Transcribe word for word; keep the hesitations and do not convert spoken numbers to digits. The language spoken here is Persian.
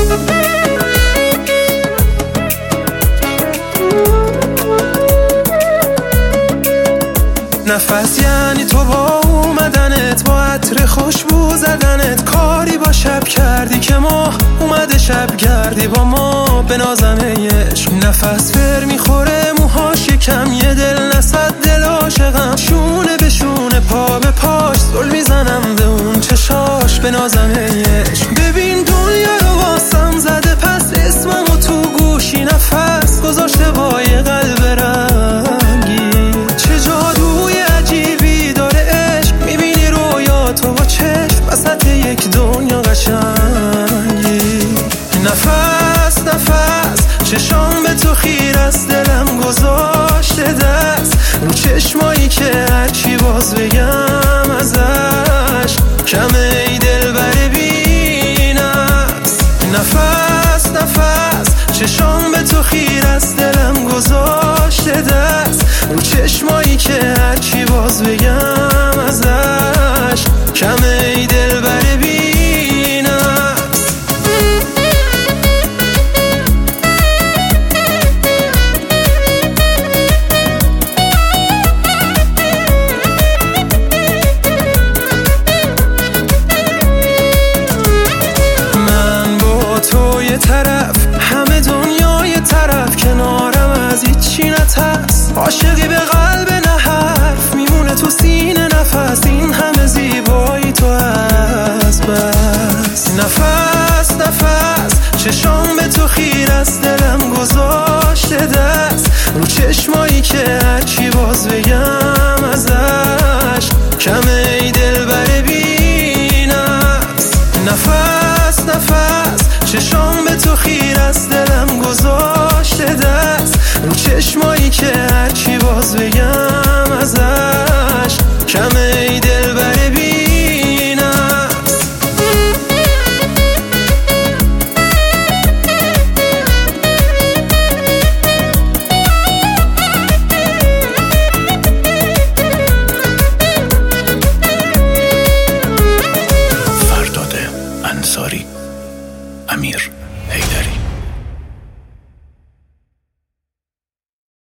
نفس یعنی تو با اومدنت، با عطر خوشبو زدنت، کاری با شب کردی که ما اومده شب گردی با ما به نازنه عشق. نفس فر میخوره موهاش یکم، یه دل نصد دل عاشقم، شونه به شونه پا به پاش زل میزنم به اون چشاش به نازنه عشق. ببین دنیا رو واسم زده پس اسممو تو گوشی نفس گذاشته با یه قلب رنگی. چه جادوی عجیبی داره عشق، میبینی رویاتو با چشم وسط یک دنیا قشنگی. نفس نفس چشام به تو خیر است، دلم گذاشته دست رو چشمایی که هرچی باز بگم ازش کمه ای دل بره بینست. نفس نفس چشام به تو خیر است، دلم گذاشته دست رو چشمایی که هرچی باز بگم ازش کمه ای دل بره بینست. من با تو یه طرف همه دنیا یه طرف، کنارم از هیچی نترس، عاشقی به قلب نه حرف میمونه تو سینه نفس، این همه زیبایی تو هست بس. نفس نفس چشام به تو خیر است، دلم گذاشته دست رو چشمایی که هرچی باز بگم ازش کمه ای دل بره بینست. نفس نفس چشام به تو خیر است، دلم